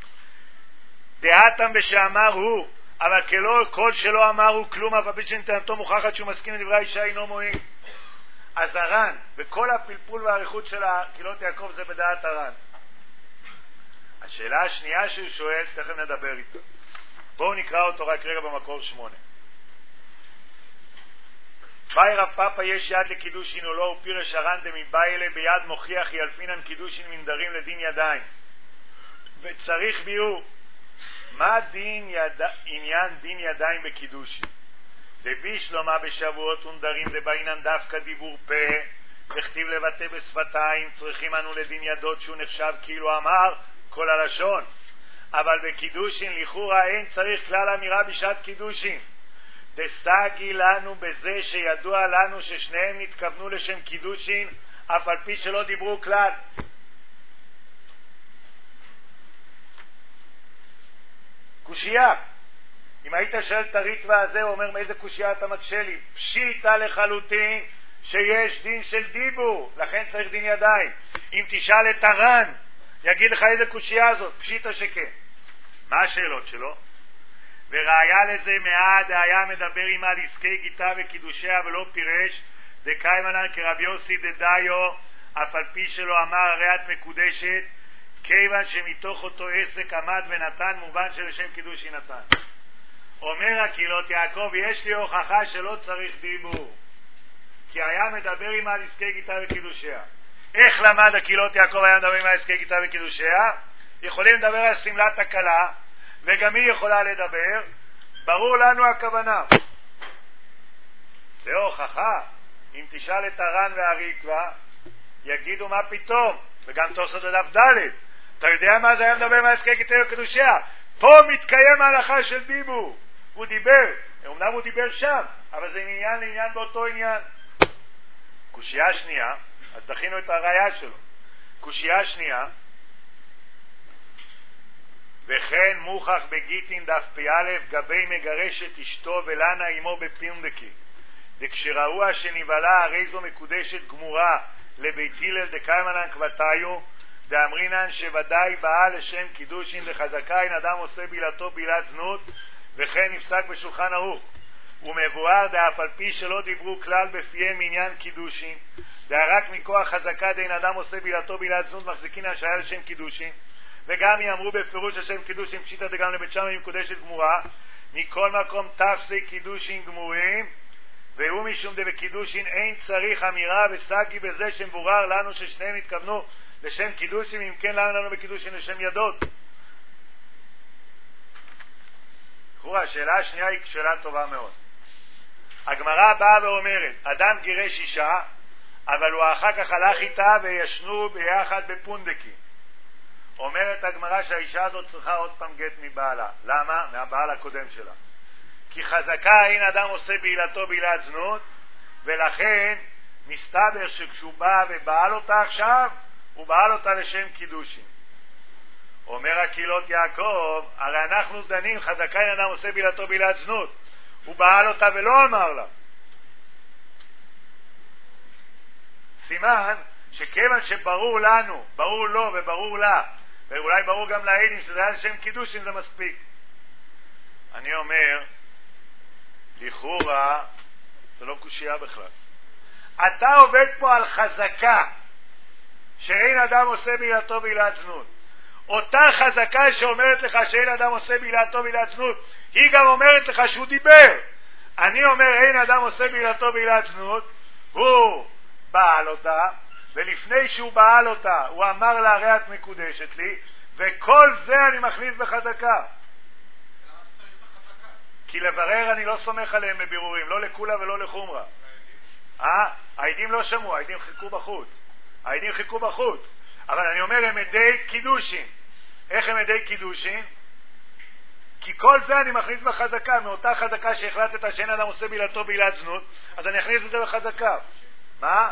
דעתם בשאמר הוא, אבל כל שלא אמר הוא כלום, אף על פי שנתנתו מוכחת שהוא מסכים לדברי האישה אינו מועיל. אז הר"ן, וכל הפלפול והעריכות של הקהילות יעקב זה בדעת הר"ן. השאלה השנייה שהוא שואל, תכף נדבר איתו. בואו נקרא אותו רק רגע במקור 8. באי רב פאפה יש יד לקידושין או לא, ופירש הר"ן דמבאי אלה ביד מוכיח ילפינן קידושין מנדרים לדין ידיים. וצריך ביאור. מה עניין דין ידיים בקידושין? דבישלמה בשבועות ונדרים דבאינן דווקא דיבור פה, וכתיב לבטא בשפתיים, צריכים אנו לדין ידות שהוא נחשב כאילו אמר כל הלשון. אבל בקידושין לכאורה אין צריך כלל אמירה בשעת קידושין. דסגי לנו בזה שידוע לנו ששניהם נתכוונו לשם קידושין, אף על פי שלא דיברו כלל. קושייה. אם היית שואל את הריטווה הזה, הוא אומר, מאיזה קושייה אתה מקשה לי? פשיטה לחלוטין שיש דין של דיבור, לכן צריך דין ידיים. אם תשאל את הר"ן, יגיד לך איזה קושייה הזאת, פשיטה שכן. מה השאלות שלו? וראיה לזה מעד היה מדבר עם על עסקי גיטה וקידושיה ולא פירש, דקיימנן כרבי יוסי דדיו, אף על פי שלא אמר הרי את מקודשת, כיוון שמתוך אותו עסק עמד ונתן, מובן שלשם קידושי נתן. אומר הקהילות יעקב, יש לי הוכחה שלא צריך דיבור, כי היה מדבר עם על עסקי גיטה וקידושיה. איך למד הקהילות יעקב היה מדבר עם על עסקי גיטה וקידושיה? יכולים לדבר על סמלת הקלה, וגם היא יכולה לדבר, ברור לנו הכוונה. זה הוכחה. אם תשאל את הר"ן והריטווה, יגידו מה פתאום, וגם תוספות בדף ד', אתה יודע מה זה היה מדבר עם עסקי גיטה וקידושיה? פה מתקיים ההלכה של דיבור. הוא דיבר, אמנם הוא דיבר שם, אבל זה מעניין לעניין באותו עניין. קושייה שנייה, אז דחינו את הראייה שלו. קושייה שנייה, וכן מוכח בגיטין דף פ"א גבי מגרשת אשתו ולנה עמו בפונדקי, דכשראוה שנבלה הרי זו מקודשת גמורה לבית הלל דקיימנן כבתיו, דאמרינן שוודאי באה לשם קידושין דחזקאין אדם עושה בילתו בילת זנות, וכן נפסק בשולחן ערוך. ומבואר דאף על פי שלא דיברו כלל בפיהם עניין קידושין, דהרק מכוח חזקה דין אדם עושה בילתו בילת זנות מחזיקין השעיה לשם קידושין, וגם יאמרו בפירוש השם קידושין פשיטא דגם לבית שמאי מקודשת גמורה. מכל מקום תפסי קידושין גמורים והוא משום דבקידושין אין צריך אמירה וסגי בזה שמבורר לנו ששניהם התכוונו לשם קידושין, אם כן למה לנו בקידושין לשם ידות. השאלה השנייה היא שאלה טובה מאוד. הגמרא באה ואומרת, אדם גירש אישה, אבל הוא אחר כך הלך איתה וישנו ביחד בפונדקי. אומרת הגמרא שהאישה הזאת צריכה עוד פעם גט מבעלה. למה? מהבעל הקודם שלה. כי חזקה אין אדם עושה בעילתו בעילת זנות, ולכן מסתבר שכשהוא בא ובעל אותה עכשיו, הוא בעל אותה לשם קידושין. אומר הקהילות יעקב, הרי אנחנו דנים, חזקה אין אדם עושה בעילתו בעילת זנות. הוא בעל אותה ולא אמר לה. סימן שכיוון שברור לנו, ברור לו וברור לה, ואולי ברור גם לעדים שזה היה לשם קידושין, זה מספיק. אני אומר, לכאורה זה לא קושייה בכלל. אתה עובד פה על חזקה שאין אדם עושה בעילתו בעילת זנות. אותה חזקה שאומרת לך שאין אדם עושה בעילתו בעילת זנות, היא גם אומרת לך שהוא דיבר. אני אומר אין אדם עושה בעילתו בעילת זנות, הוא בעל אותה, ולפני שהוא בעל אותה הוא אמר לה הרי את מקודשת לי, וכל זה אני מכניס בחזקה. כי לברר אני לא סומך עליהם בבירורים, לא לכולה ולא לחומרה. העדים לא שמעו, העדים חיכו בחוץ. אבל אני אומר הם עדי קידושין. איך הם עדי קידושין? כי כל זה אני מכניס בחזקה, מאותה חזקה שהחלטת שאין אדם עושה בעילתו בעילת זנות, אז אני אכניס את זה בחזקה. מה?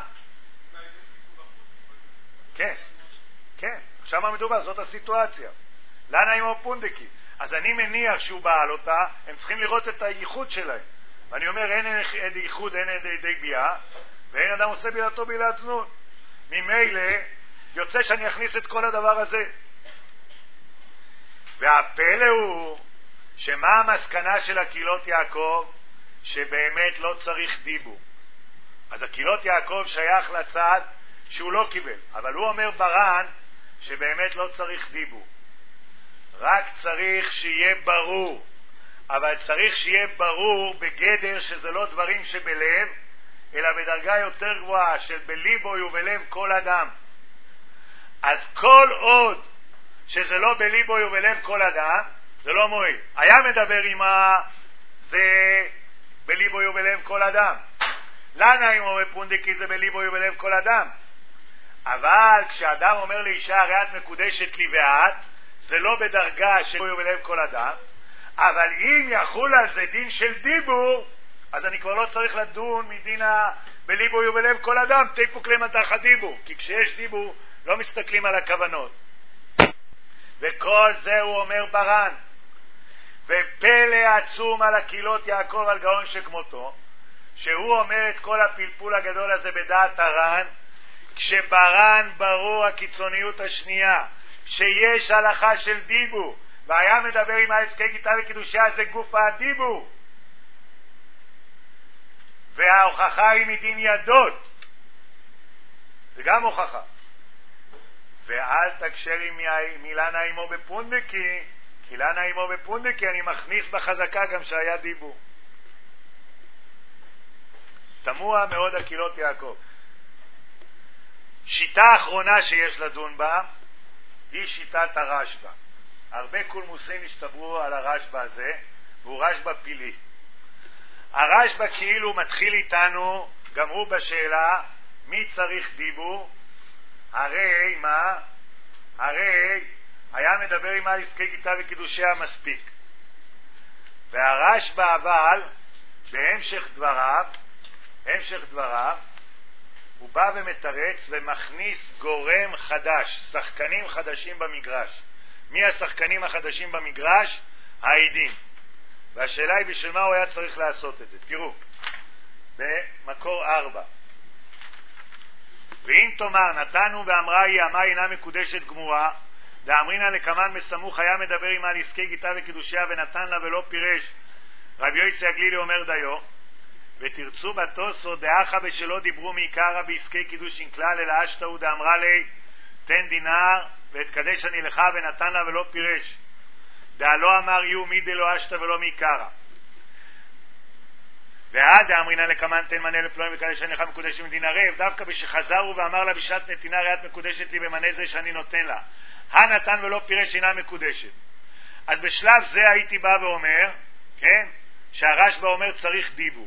כן, עכשיו מה מדובר? זאת הסיטואציה. לנה עם הפונדקי. אז אני מניח שהוא בעל אותה, הם צריכים לראות את הייחוד שלהם. ואני אומר, אין עד ייחוד, אין עדי ביאה, ואין אדם עושה בעילתו בעילת זנות. ממילא יוצא שאני אכניס את כל הדבר הזה. והפלא הוא שמה המסקנה של הקהילות יעקב? שבאמת לא צריך דיבור. אז הקהילות יעקב שייך לצד שהוא לא קיבל, אבל הוא אומר ברן שבאמת לא צריך דיבור, רק צריך שיהיה ברור. אבל צריך שיהיה ברור בגדר שזה לא דברים שבלב, אלא בדרגה יותר גבוהה של בליבו ובלב כל אדם. אז כל עוד שזה לא בליבו ובלב כל אדם, זה לא מועיל. היה מדבר עם זה בליבו ובלב כל אדם. למה אם אומר פונדקי זה בליבו ובלב כל אדם? אבל כשאדם אומר לאישה הרי את מקודשת לי ואת, זה לא בדרגה של בליבו ובלב כל אדם. אבל אם יחול על זה דין של דיבור, אז אני כבר לא צריך לדון מדין בליבו ובלב כל אדם, תיפוק למתח הדיבור. כי כשיש דיבור לא מסתכלים על הכוונות. וכל זה הוא אומר ברן. ופלא עצום על הקהילות יעקב על גאון שכמותו, שהוא אומר את כל הפלפול הגדול הזה בדעת הר"ן, כשברן ברור הקיצוניות השנייה, שיש הלכה של דיבור, והיה מדבר עם העסקי גיטה וקידושיה, זה גוף הדיבור. וההוכחה היא מדין ידות. זה גם הוכחה. ואל תקשר עם מילה נעימו בפונדקי, כי לה נעימו בפונדקי אני מכניס בחזקה גם שהיה דיבור. תמוה מאוד הקהילות יעקב. שיטה אחרונה שיש לדון בה היא שיטת הרשב"א. הרבה קולמוסים השתברו על הרשב"א הזה, והוא רשב"א פילי. הרשב"א כאילו מתחיל איתנו גם הוא בשאלה מי צריך דיבור. הרי מה? הרי היה מדבר עם העסקי גיטה וקידושיה מספיק. והרשב"א אבל בהמשך דבריו הוא בא ומתרץ ומכניס גורם חדש, שחקנים חדשים במגרש. מי השחקנים החדשים במגרש? העדים. והשאלה היא בשביל מה הוא היה צריך לעשות את זה. תראו, במקור 4. ואם תאמר נתנו ואמרה היא אמה אינה מקודשת גמורה, ואמרינה לקמן בסמוך היה מדבר עם על עסקי גיטה וקידושיה ונתן לה ולא פירש, רבי יוסי הגלילי אומר דיו, ותרצו בתוסו דאחה בשלא דיברו מעיקרא בעסקי קידושין כלל אלא אשתהו דאמרה לי תן דינר והתקדש אני לך ונתן לה ולא פירש, דא לא אמר יהיו מי דלא אשתא ולא מעיקרא. ועד אמרינן לקמן תן מנה לפלואים וכאלה שאני לך מקודש מדין ערב, דווקא בשחזרו ואמר לה בשעת נתינה ראית מקודשת לי במנה זה שאני נותן לה, הנתן ולא פירש אינה מקודשת. אז בשלב זה הייתי בא ואומר, כן, שהרשב"א אומר צריך דיבור.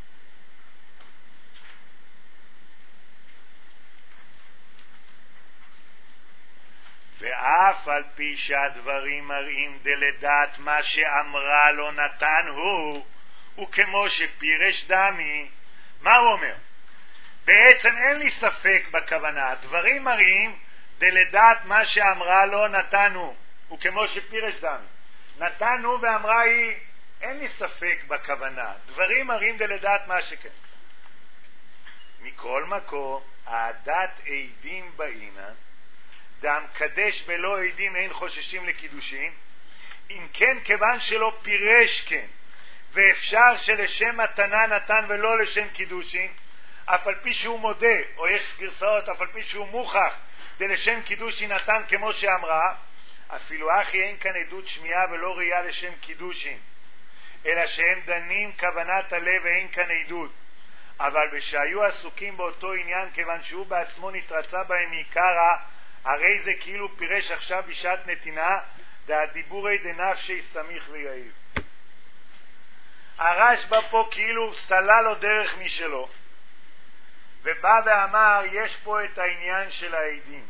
ואף על פי שהדברים מראים דלדעת מה שאמרה לא נתן הוא כמו שפירש דמי. מה הוא אומר? בעצם אין לי ספק בכוונה, הדברים מראים דלדעת מה שאמרה לא נתנו הוא כמו שפירש דמי. נתנו ואמרה היא, אין לי ספק בכוונה, דברים מראים דלדעת מה שכן. מכל מקום העדת עדים בעינן דם קדש בלא עדים אין חוששים לקידושין, אם כן כיוון שלא פירש כן ואפשר שלשם מתנה נתן ולא לשם קידושין, אף על פי שהוא מודה, או יש גרסאות אף על פי שהוא מוכח דלשם קידושין נתן כמו שאמרה, אפילו אחי אין כאן עדות שמיעה ולא ראייה לשם קידושין, אלא שהם דנים כוונת הלב ואין כאן עדות. אבל בשהיו עסוקים באותו עניין כיוון שהוא בעצמו נתרצה בהם מעיקרא, הרי זה כאילו פירש עכשיו בשעת נתינה דהדיבורי דנפשי סמיך ויעיל. הרשב"א פה כאילו סלל לו דרך משלו ובא ואמר יש פה את העניין של העדים.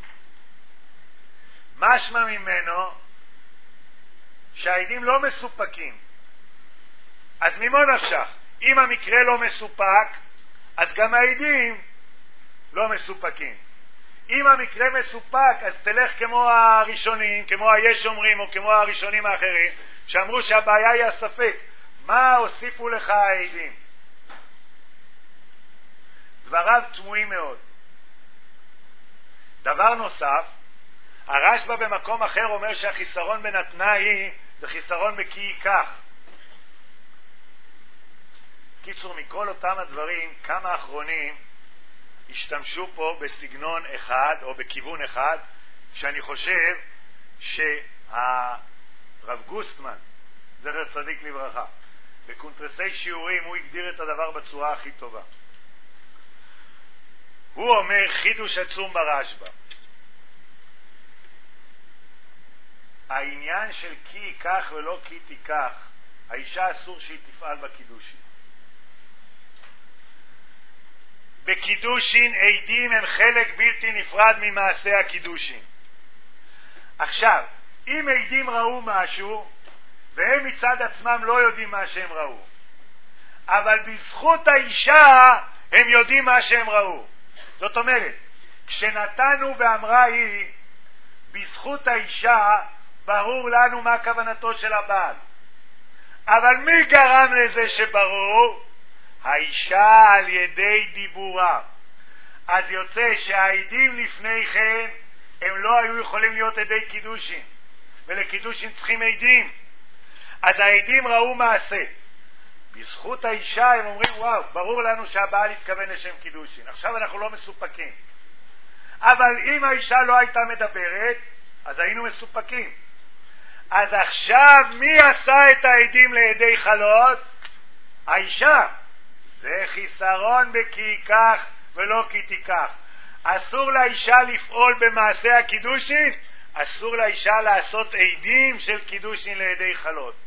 משמע ממנו שהעדים לא מסופקים. אז ממה נפשך? אם המקרה לא מסופק אז גם העדים לא מסופקים. אם המקרה מסופק אז תלך כמו הראשונים, כמו היש אומרים או כמו הראשונים האחרים שאמרו שהבעיה היא הספק. מה הוסיפו לך העדים? דבריו תמוהים מאוד. דבר נוסף, הרשב"א במקום אחר אומר שהחיסרון בנתנה היא זה חיסרון בכי ייקח. קיצור, מכל אותם הדברים כמה אחרונים השתמשו פה בסגנון אחד או בכיוון אחד, שאני חושב שהרב גוסטמן זכר צדיק לברכה בקונטרסי שיעורים הוא הגדיר את הדבר בצורה הכי טובה. הוא אומר חידוש עצום ברשב"א, העניין של כי ייקח ולא כי תיקח, האישה אסור שהיא תפעל בקידושין. בקידושין עדים הם חלק בלתי נפרד ממעשה הקידושין. עכשיו, אם עדים ראו משהו והם מצד עצמם לא יודעים מה שהם ראו, אבל בזכות האישה הם יודעים מה שהם ראו. זאת אומרת, כשנתנו ואמרה היא, בזכות האישה ברור לנו מה כוונתו של הבעל. אבל מי גרם לזה שברור? האישה על ידי דיבורה. אז יוצא שהעדים לפני כן הם לא היו יכולים להיות עדי קידושין, ולקידושין צריכים עדים. אז העדים ראו מעשה. בזכות האישה הם אומרים וואו, ברור לנו שהבעל התכוון לשם קידושין. עכשיו אנחנו לא מסופקים. אבל אם האישה לא הייתה מדברת אז היינו מסופקים. אז עכשיו מי עשה את העדים לידי חלות? האישה. זה חיסרון בכי ייקח ולא כי תיקח. אסור לאישה לפעול במעשה הקידושין, אסור לאישה לעשות עדים של קידושין לידי חלות.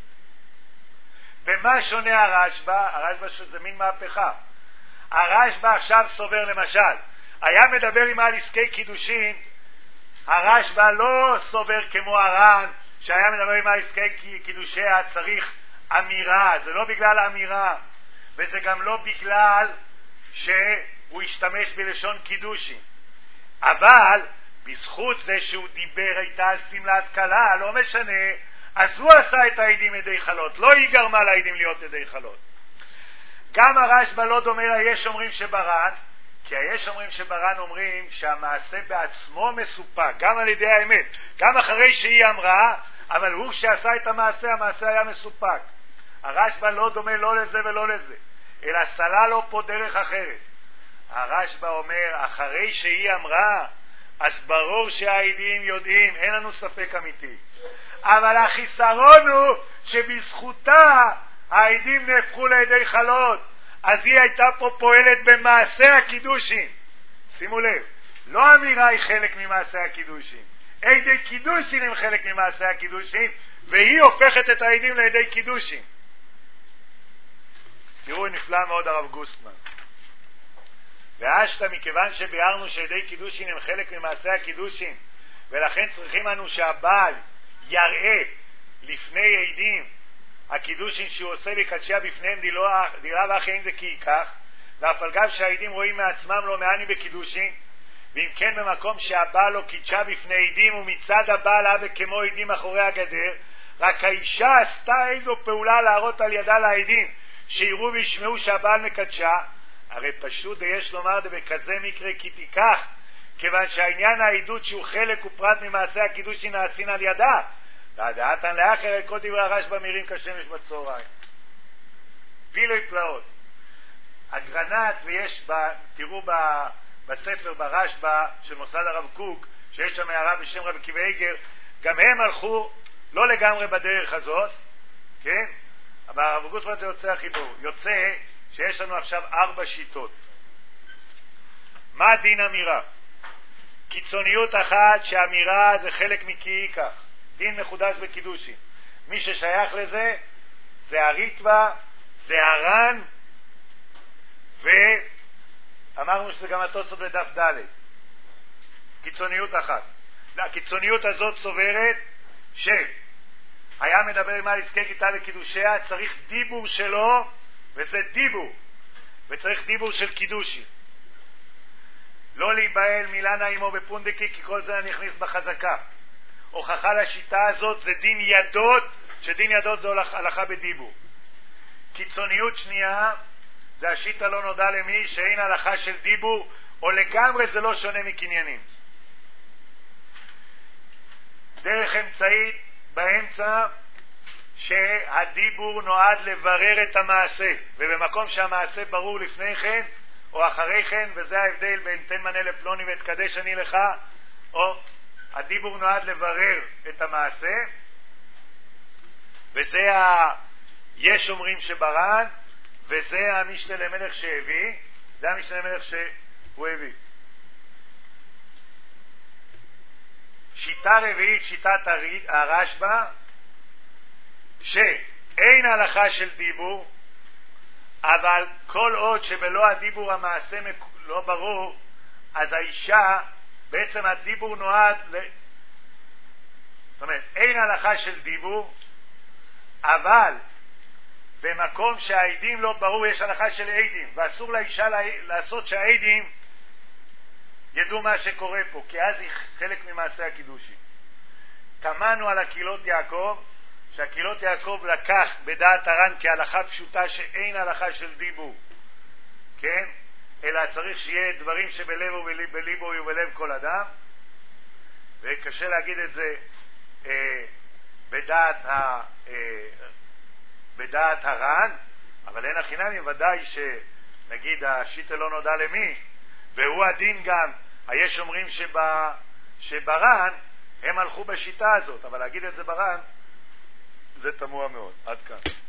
במה שונה הרשב"א? הרשב"א שזה מין מהפכה. הרשב"א עכשיו סובר, למשל, היה מדבר עם על עסקי קידושין, הרשב"א לא סובר כמו הר"ן שהיה מדבר עם על עסקי קידושיה צריך אמירה. זה לא בגלל אמירה, וזה גם לא בגלל שהוא השתמש בלשון קידושין, אבל בזכות זה שהוא דיבר הייתה על סמלת כלה, לא משנה, אז הוא עשה את העדים ידי חלות, לא היא גרמה לעדים להיות ידי חלות. גם הרשב"א לא דומה ליש אומרים שברן, כי היש אומרים שברן אומרים שהמעשה בעצמו מסופק גם על ידי האמת, גם אחרי שהיא אמרה, אבל הוא שעשה את המעשה, המעשה היה מסופק. הרשב"א לא דומה לא לזה ולא לזה, אלא סלל לו פה דרך אחרת. הרשב"א אומר אחרי שהיא אמרה אז ברור שהעדים יודעים, אין לנו ספק אמיתי, אבל החיסרון הוא שבזכותה העדים נהפכו לידי חלות. אז היא הייתה פה פועלת במעשה הקידושין. שימו לב, לא אמירה היא חלק ממעשה הקידושין, עדי קידושין הם חלק ממעשה הקידושין, והיא הופכת את העדים לעדי קידושין. תראו, נפלא מאוד הרב גוסטמן. ואשתה, מכיוון שביארנו שעדי קידושין הם חלק ממעשה הקידושין, ולכן צריכים לנו שהבעל יראה לפני עדים הקידושין שהוא עושה ויקדשיה בפניהם דילה ואחרים זה כי ייקח, ואף על גב שהעדים רואים מעצמם לא מעני בקידושין, ואם כן במקום שהבעל לא קידשה בפני עדים ומצד הבעל היה כמו עדים אחורי הגדר, רק האישה עשתה איזו פעולה להראות על ידה לעדים שיראו וישמעו שהבעל מקדשה, הרי פשוט יש לומר בכזה מקרה כי תיקח, כיוון שהעניין העדות שהוא חלק ופרט ממעשה הקידושין נעשין על ידה, והדעתן לאחר כל דברי הרשב"א מאירים כשמש בצהריים. פילוי פלאות. אגרנט, ויש תראו בספר ברשב"א של מוסד הרב קוק, שיש שם הערה בשם רבי עקיבא איגר, גם הם הלכו לא לגמרי בדרך הזאת, כן? אבל הרב גוסטמן זה יוצא החיבור. יוצא שיש לנו עכשיו 4 שיטות. מה דין אמירה? קיצוניות אחת שהאמירה זה חלק מכי ייקח, דין מחודש בקידושין. מי ששייך לזה זה הריטווה, זה הר"ן, ואמרנו שזה גם התוספות בדף ד'. קיצוניות אחת. הקיצוניות הזאת סוברת שהיה מדבר עם יזכה גיטה לקידושיה, צריך דיבור שלו, וזה דיבור, וצריך דיבור של קידושין. לא להיבהל מילה נעימו בפונדקי, כי כל זה אני אכניס בחזקה. הוכחה לשיטה הזאת זה דין ידות, שדין ידות זה הלכה בדיבור. קיצוניות שנייה זה השיטה לא נודע למי, שאין הלכה של דיבור, או לגמרי זה לא שונה מקניינים. דרך אמצעית באמצע, שהדיבור נועד לברר את המעשה, ובמקום שהמעשה ברור לפני כן או אחרי כן, וזה ההבדל בין תן מנה לפלוני ואתקדש אני לך, או הדיבור נועד לברר את המעשה, וזה יש אומרים שברן, וזה המשנה למלך שהביא, זה המשנה למלך שהוא הביא. שיטה רביעית, שיטת הרשב"א, שאין הלכה של דיבור, אבל כל עוד שבלא הדיבור המעשה לא ברור, אז האישה, בעצם הדיבור נועד זאת אומרת, אין הלכה של דיבור, אבל במקום שהעדים לא ברור יש הלכה של עדים, ואסור לאישה לעשות שהעדים ידעו מה שקורה פה, כי אז היא חלק ממעשה הקידושין. תמנו על הקהילות יעקב, שהקהילות יעקב לקח בדעת הר"ן כהלכה פשוטה שאין הלכה של דיבור, כן? אלא צריך שיהיה דברים שבלב ובליבו ובלב כל אדם, וקשה להגיד את זה בדעת הר"ן, אבל אין החינמים ודאי שנגיד השיטה לא נודע למי, והוא הדין גם, יש אומרים שבר"ן הם הלכו בשיטה הזאת, אבל להגיד את זה בר"ן זה תמוה מאוד. עד כאן.